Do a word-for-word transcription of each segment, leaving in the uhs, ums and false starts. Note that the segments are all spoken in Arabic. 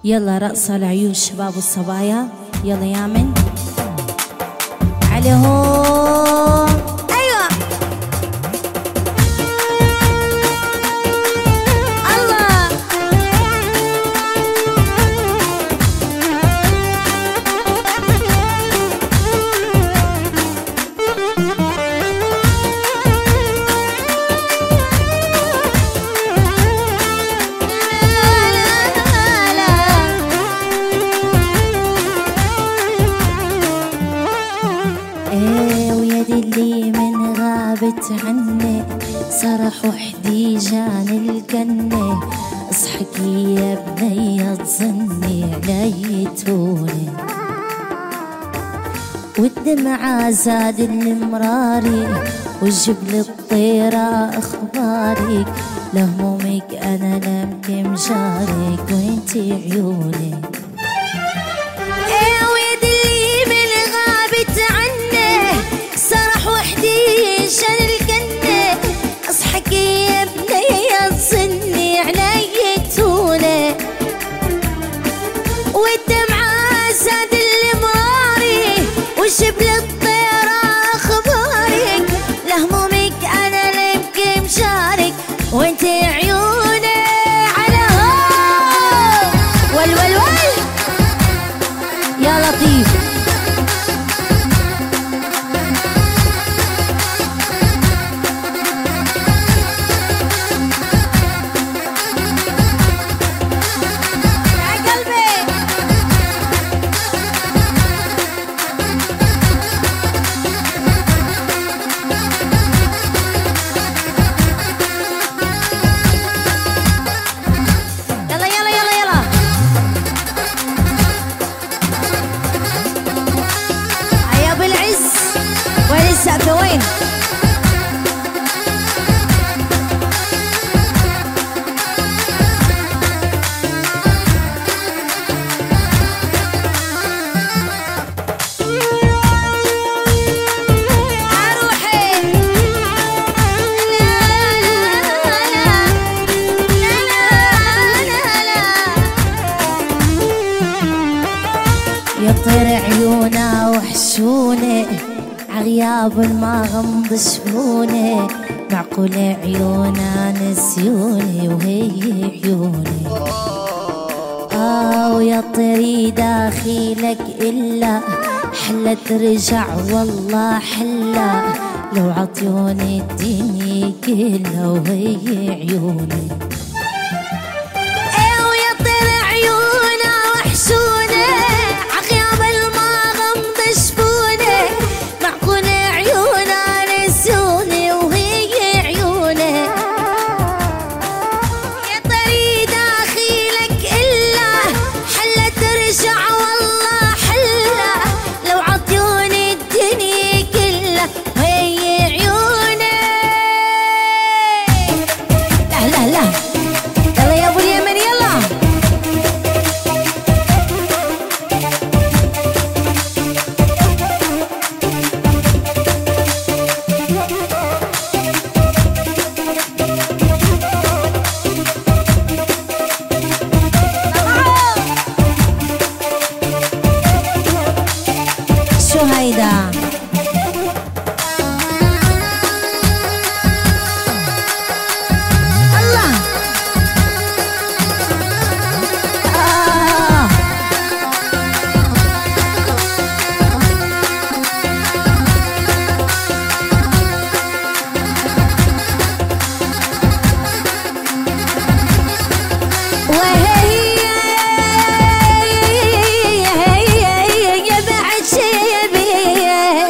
يلا رقصة لعيون الشباب والصبايا. يلا يا من عليهم. أيوة الله. اللي من غابت عني صرح وحدي جان الجنة. اصحكي يا بنية تظني علي توني، والدمعة زاد المراري والجبل الطيرة اخبارك. لهمومك انا لمكم جارك وانتي عيوني. شان الجنة اصحكي يا بنية تصني علي تونة، والدمعة زاد الماري والشبل الطيرة اخبارك. لهمومك انا لمكي مشارك وانتي عيوني على هون. ول ول ول يا لطيف. وين يطير عيونا وحشوني عغياب ما غمض شفوني. معقول عيونا نسيوني وهي عيوني. آه ويا طيري داخلك إلا حلة ترجع والله حلا. لو عطيوني الدنيا كلها وهي عيوني. ايه ويا طير عيونا وحشوني عغياب ما غمض شفوني. معقول عيونا نسوني وهي عيوني. يا طري داخلك إلا حلا ترجع والله حلا. لو عطيوني الدنيا كلها وهي عيوني. لا لا لا يلا يا ابو اليمن يلا. شو هيدا الله. آه. وهي يا بعد شيبي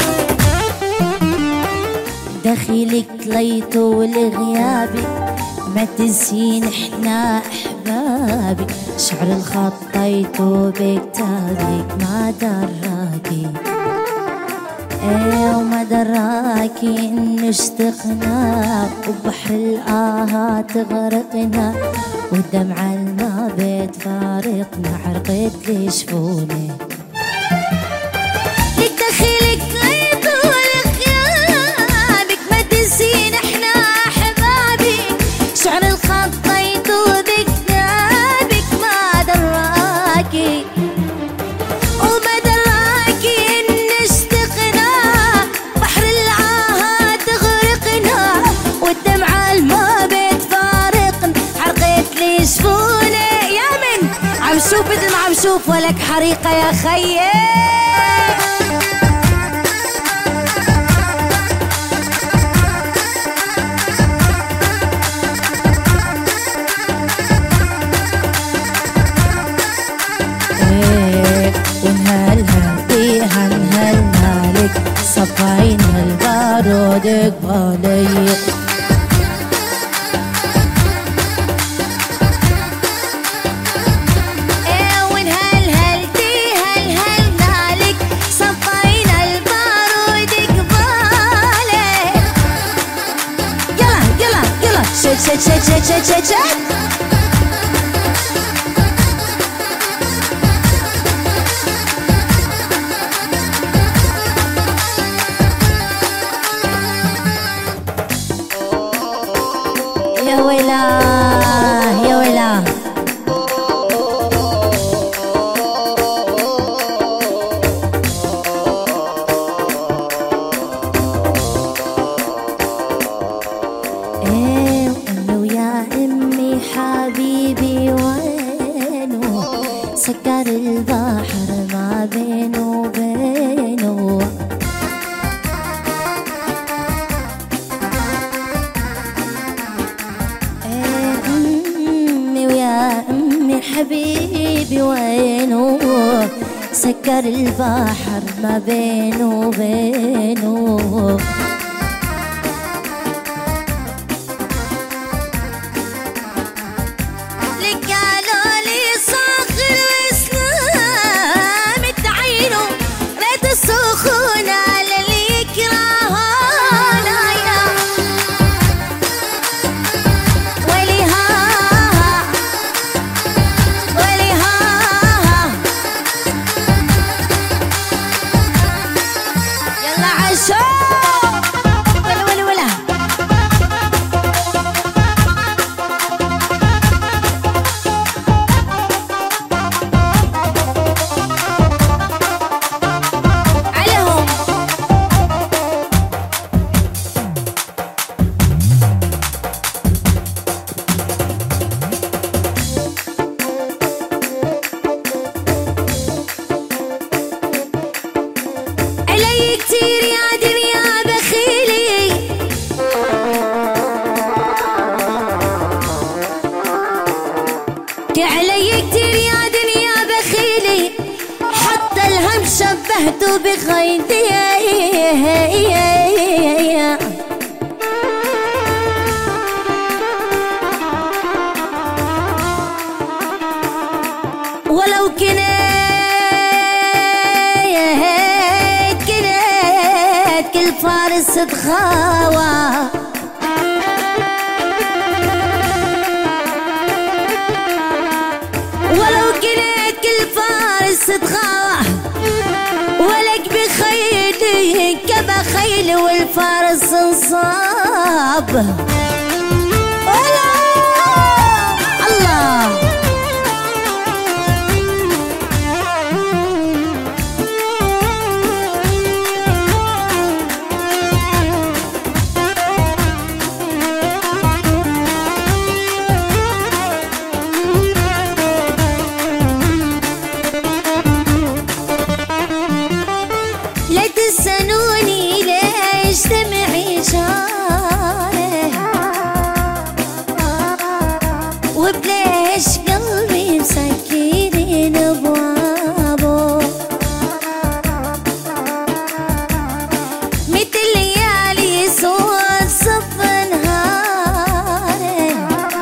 دخيلك ليته والغيابي ما تنسين احنا احبابي، شعر الخط طيته بكتابك ما دراكي، ايه وما دراكي انه اشتقنا وبحر الآهات تغرقنا، والدمعة ما بتفارقنا عرقت لي شفوني. لك دخيلك طول غيابك ما تنسين احنا احبابي، شعر الخط طيته بكتابك ما دراكي وما دراكي ان اشتقنا، بحر العاهات تغرقنا والدمعة ما بتفارقنا عرقت لي شفوني. يا من عم شوف مثل ما عم شوف ولك حريقة يا خيي. صفينا البارود قبالي، ايه ونهلهلتي هلهلنا لك، صفينا البارود قبالي. يلا يلا يلا شد شد شد شد شد شد شد. يا ويلا يا ويلا ايه وقالوا يا امي حبيبي وينه، سكر البحر ما بينه وبينه، حبيبي وينه، سكر البحر ما بينه وبينه. لك قالوا لي صاخر واسلامت عينه، ريت السخونة على اللي يكرهنا يا ويلي ها ولا ولا ولا عليهم. علي كتير يا دنيا بخيلي، علي كتير يا دنيا بخيلي، حتى الهم شبهته بخيلي. ولو كنت كنت كل فارس تخاوى، ولو كنت كل فارس تخاوى، ولك بخيلي كبخيل والفارس انصاب. الله لا تسألوني ليش دمعي شاره، وبليش قلبي مسكرين ابوابه، مثل ليالي سود صف نهاره،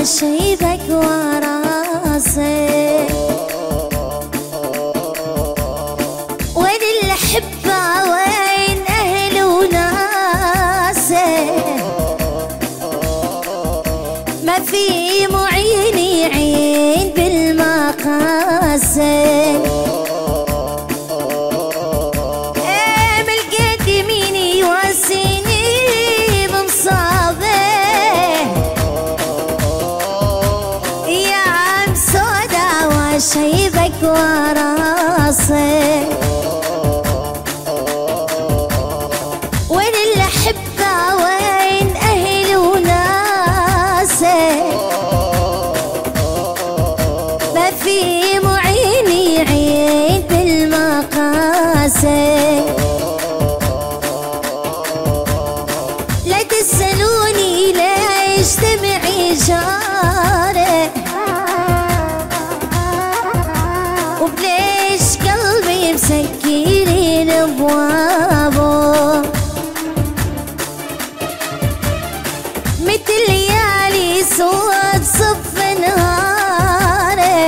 شيبك وراسي، وين الأحبة وين أهل وناسي، ما في معين يعين بالمقاسي. شيبك وراسي، وين الأحبة وين أهل وناسي، ما في معين يعين بالمقاسي. لا تسألوني ليش دمعي جاري، وليش قلبي مسكرين ابوابه، متل ليالي سود صف نهاري،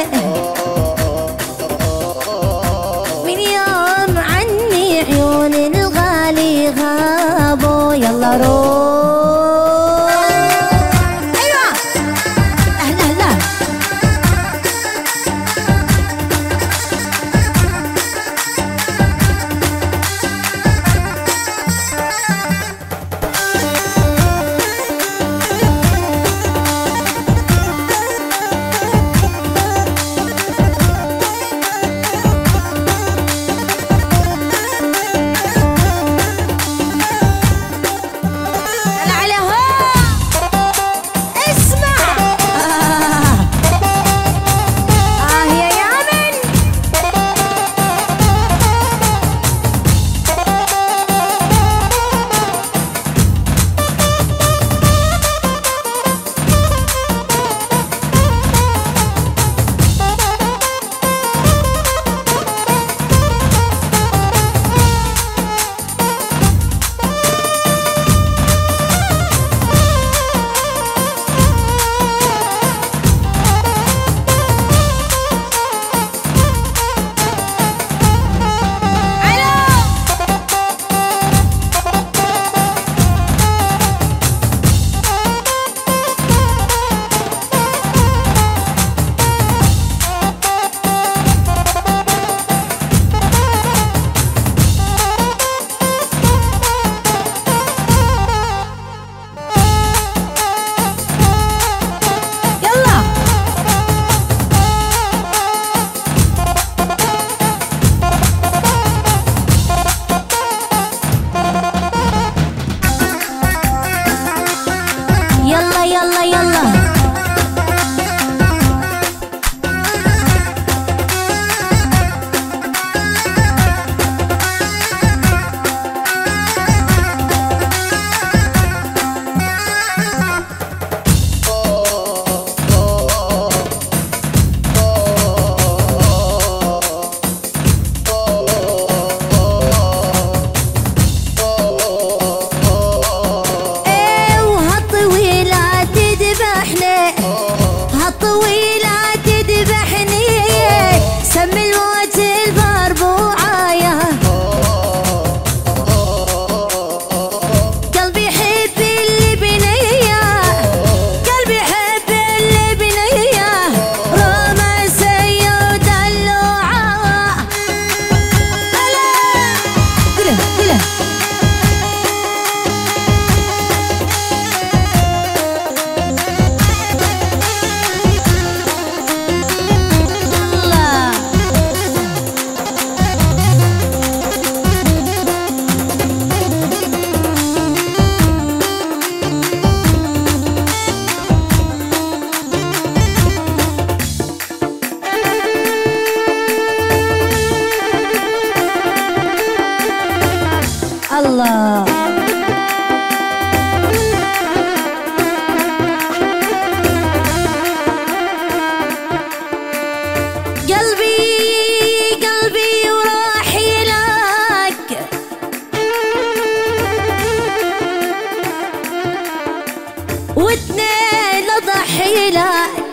من يوم عني عيون الغالي غابوا. يلا روح. ايوه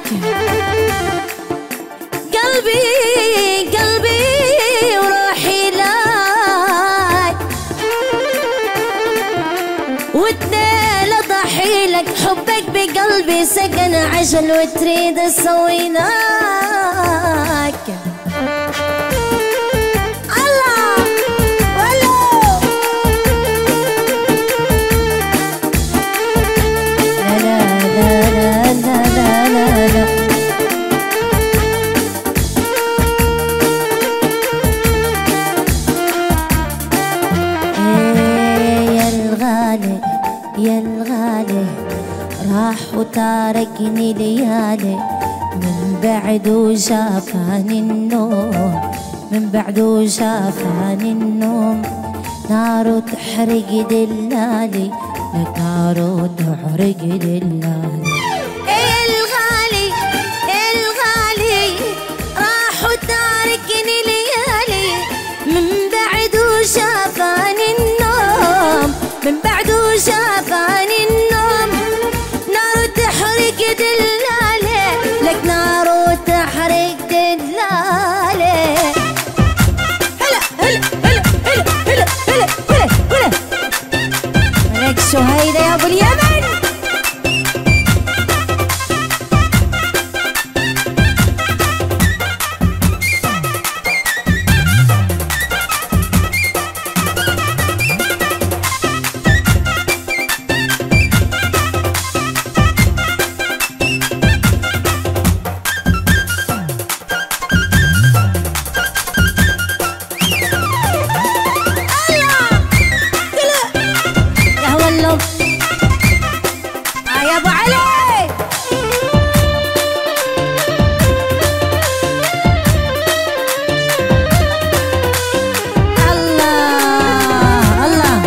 قلبي قلبي وروحي لك، واتنين اضحي لك، حبك بقلبي سكن عجل وتريد اسويناك. الله ولو لا لا لا لا لا لا لا يا الغالي يا الغالي راح وتاركني ليالي، من بعد وشافاني النوم، من بعد وشافاني النوم، نار تحرق دلالي، لك نار تحرق دلالي. يا الغالي يا الغالي راح وتاركني ليالي، من بعد وشافاني النوم، من بعد وشافاني النوم، نار تحرق دلالي، لك نار تحرق دلالي. هلا هلا هلا هلا هلا هلا هلا هلا ملك شهيدة يا ابو اليمن. يا ابو علي الله الله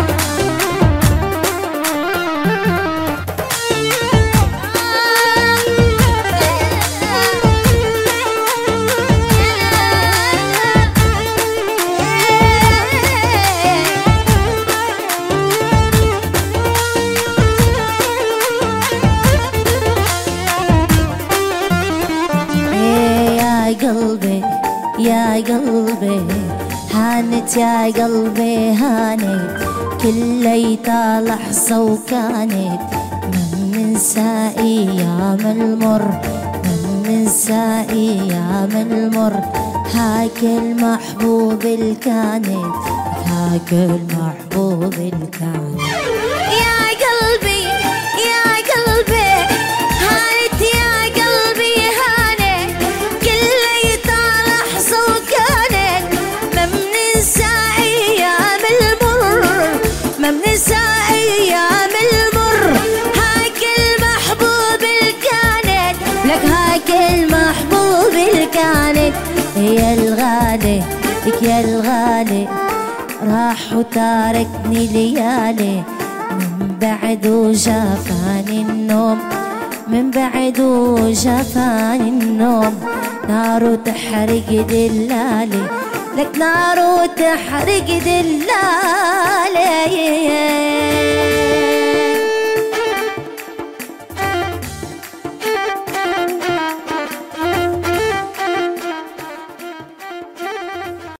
قلبي يا قلبي هانت يا قلبي هانت، كليتها لحظة وكانت، من ننسى أيام المر، من ننسى أيام المر، هاك المحبوب اللي كانت، هاك المحبوب اللي كانت. يا قلبي يا قلبي هانت يا قلبي هانت، كليتها لحظة وكانت، ما بننسى أيام المر، ما بننسى أيام المر، هاك المحبوب اللي كانت، لك هاك المحبوب اللي كانت. يا الغالي لك يا الغالي راح وتاركني ليالي، من بعد وشافاني النوم، من بعد وشافاني النوم، نار تحرق دلالي، لك نار تحرق دلالي.